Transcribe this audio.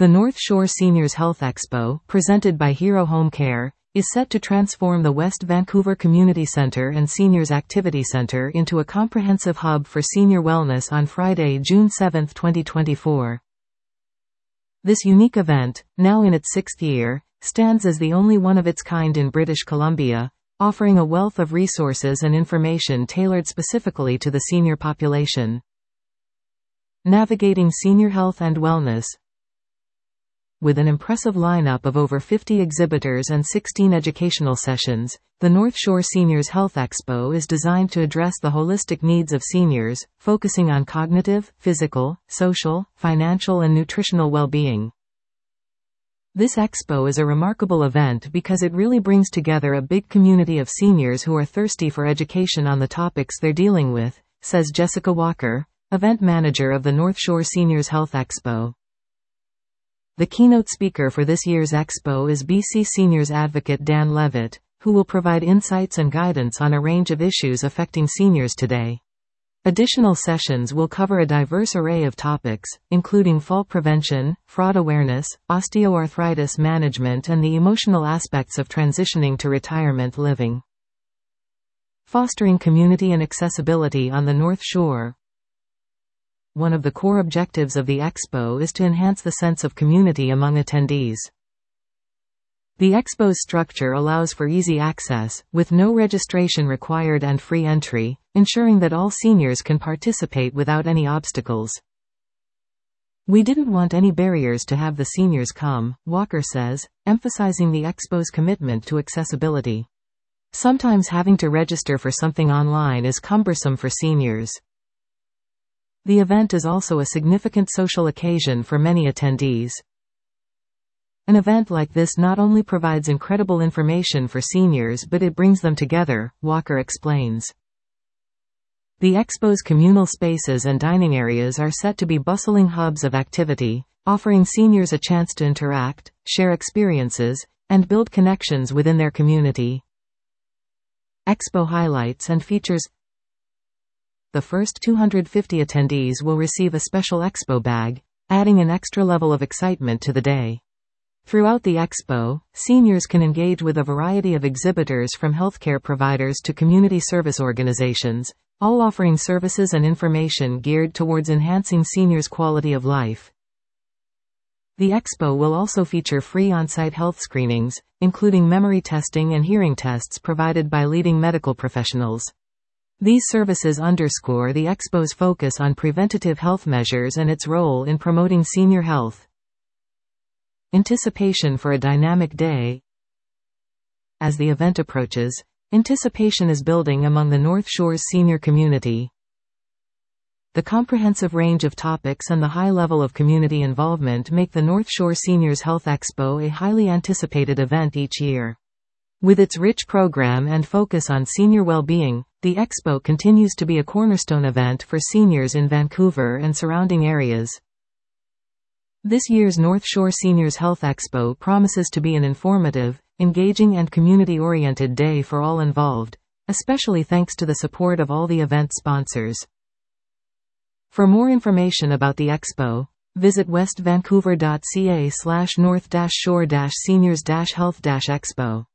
The North Shore Seniors Health Expo, presented by Hero Home Care, is set to transform the West Vancouver Community Centre and Seniors Activity Centre into a comprehensive hub for senior wellness on Friday, June 7, 2024. This unique event, now in its sixth year, stands as the only one of its kind in British Columbia, offering a wealth of resources and information tailored specifically to the senior population. Navigating senior health and wellness. With an impressive lineup of over 50 exhibitors and 16 educational sessions, the North Shore Seniors Health Expo is designed to address the holistic needs of seniors, focusing on cognitive, physical, social, financial and nutritional well-being. This expo is a remarkable event because it really brings together a big community of seniors who are thirsty for education on the topics they're dealing with, says Jessica Walker, event manager of the North Shore Seniors Health Expo. The keynote speaker for this year's expo is BC Seniors advocate Dan Levitt, who will provide insights and guidance on a range of issues affecting seniors today. Additional sessions will cover a diverse array of topics, including fall prevention, fraud awareness, osteoarthritis management and the emotional aspects of transitioning to retirement living. Fostering community and accessibility on the North Shore. One of the core objectives of the expo is to enhance the sense of community among attendees. The expo's structure allows for easy access, with no registration required and free entry, ensuring that all seniors can participate without any obstacles. We didn't want any barriers to have the seniors come, Walker says, emphasizing the expo's commitment to accessibility. Sometimes having to register for something online is cumbersome for seniors. The event is also a significant social occasion for many attendees. An event like this not only provides incredible information for seniors but it brings them together, Walker explains. The expo's communal spaces and dining areas are set to be bustling hubs of activity, offering seniors a chance to interact, share experiences, and build connections within their community. Expo highlights and features. The first 250 attendees will receive a special expo bag, adding an extra level of excitement to the day. Throughout the expo, seniors can engage with a variety of exhibitors from healthcare providers to community service organizations, all offering services and information geared towards enhancing seniors' quality of life. The expo will also feature free on-site health screenings, including memory testing and hearing tests provided by leading medical professionals. These services underscore the expo's focus on preventative health measures and its role in promoting senior health. Anticipation for a dynamic day. As the event approaches, anticipation is building among the North Shore's senior community. The comprehensive range of topics and the high level of community involvement make the North Shore Seniors Health Expo a highly anticipated event each year. With its rich program and focus on senior well-being, the expo continues to be a cornerstone event for seniors in Vancouver and surrounding areas. This year's North Shore Seniors Health Expo promises to be an informative, engaging and community-oriented day for all involved, especially thanks to the support of all the event sponsors. For more information about the expo, visit westvancouver.ca/north-shore-seniors-health-expo.